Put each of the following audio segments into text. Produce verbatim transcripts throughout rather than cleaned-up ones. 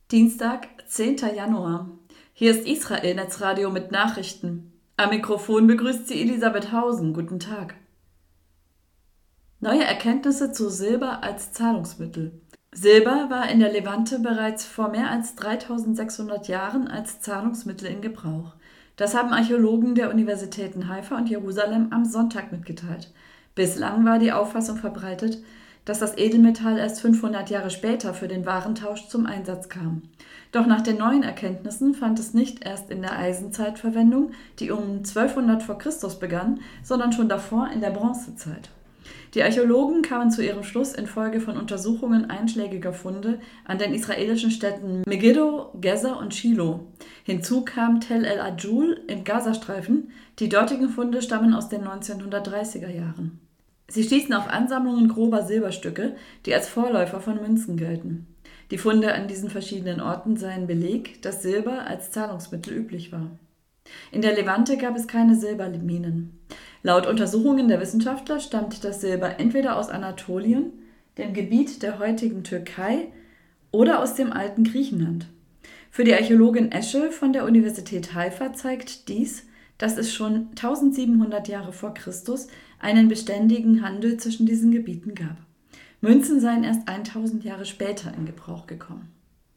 Dienstag, zehnter Januar. Hier ist Israel Netzradio mit Nachrichten. Am Mikrofon begrüßt sie Elisabeth Hausen. Guten Tag. Neue Erkenntnisse zu Silber als Zahlungsmittel. Silber war in der Levante bereits vor mehr als dreitausendsechshundert Jahren als Zahlungsmittel in Gebrauch. Das haben Archäologen der Universitäten Haifa und Jerusalem am Sonntag mitgeteilt. Bislang war die Auffassung verbreitet, dass das Edelmetall erst fünfhundert Jahre später für den Warentausch zum Einsatz kam. Doch nach den neuen Erkenntnissen fand es nicht erst in der Eisenzeit Verwendung, die um zwölfhundert vor Christus begann, sondern schon davor in der Bronzezeit. Die Archäologen kamen zu ihrem Schluss infolge von Untersuchungen einschlägiger Funde an den israelischen Städten Megiddo, Gezer und Shiloh. Hinzu kam Tel El Adjul im Gazastreifen. Die dortigen Funde stammen aus den neunzehnhundertdreißiger Jahren. Sie stießen auf Ansammlungen grober Silberstücke, die als Vorläufer von Münzen gelten. Die Funde an diesen verschiedenen Orten seien Beleg, dass Silber als Zahlungsmittel üblich war. In der Levante gab es keine Silberminen. Laut Untersuchungen der Wissenschaftler stammt das Silber entweder aus Anatolien, dem Gebiet der heutigen Türkei, oder aus dem alten Griechenland. Für die Archäologin Esche von der Universität Haifa zeigt dies, dass es schon tausendsiebenhundert Jahre vor Christus einen beständigen Handel zwischen diesen Gebieten gab. Münzen seien erst tausend Jahre später in Gebrauch gekommen.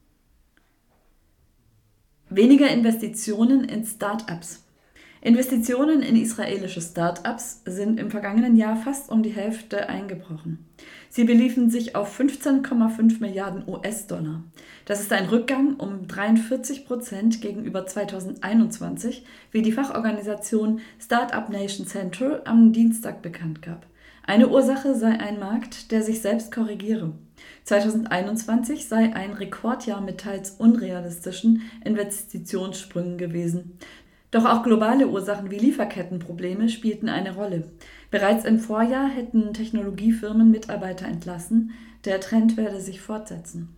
Weniger Investitionen in Start-ups. Investitionen in israelische Start-ups sind im vergangenen Jahr fast um die Hälfte eingebrochen. Sie beliefen sich auf fünfzehn Komma fünf Milliarden U S-Dollar. Das ist ein Rückgang um dreiundvierzig Prozent gegenüber zweitausendeinundzwanzig, wie die Fachorganisation Startup Nation Central am Dienstag bekannt gab. Eine Ursache sei ein Markt, der sich selbst korrigiere. zweitausendeinundzwanzig sei ein Rekordjahr mit teils unrealistischen Investitionssprüngen gewesen. Doch auch globale Ursachen wie Lieferkettenprobleme spielten eine Rolle. Bereits im Vorjahr hätten Technologiefirmen Mitarbeiter entlassen. Der Trend werde sich fortsetzen.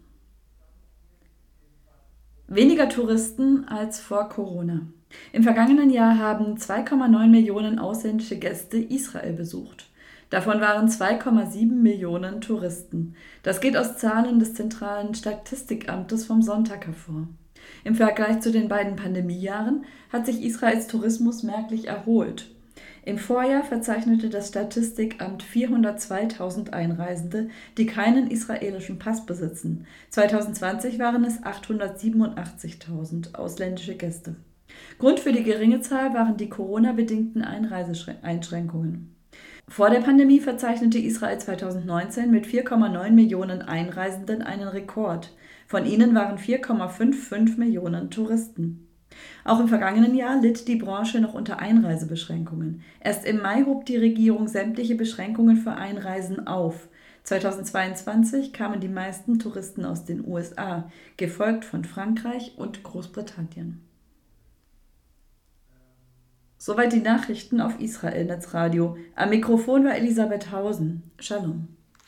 Weniger Touristen als vor Corona. Im vergangenen Jahr haben zwei Komma neun Millionen ausländische Gäste Israel besucht. Davon waren zwei Komma sieben Millionen Touristen. Das geht aus Zahlen des Zentralen Statistikamtes vom Sonntag hervor. Im Vergleich zu den beiden Pandemiejahren hat sich Israels Tourismus merklich erholt. Im Vorjahr verzeichnete das Statistikamt vierhundertzweitausend Einreisende, die keinen israelischen Pass besitzen. zweitausendzwanzig waren es achthundertsiebenundachtzigtausend ausländische Gäste. Grund für die geringe Zahl waren die Corona-bedingten Einreiseeinschränkungen. Vor der Pandemie verzeichnete Israel zweitausendneunzehn mit vier Komma neun Millionen Einreisenden einen Rekord. Von ihnen waren vier Komma fünfundfünfzig Millionen Touristen. Auch im vergangenen Jahr litt die Branche noch unter Einreisebeschränkungen. Erst im Mai hob die Regierung sämtliche Beschränkungen für Einreisen auf. zweitausendzweiundzwanzig kamen die meisten Touristen aus den U S A, gefolgt von Frankreich und Großbritannien. Soweit die Nachrichten auf Israel Netzradio. Am Mikrofon war Elisabeth Hausen. Shalom.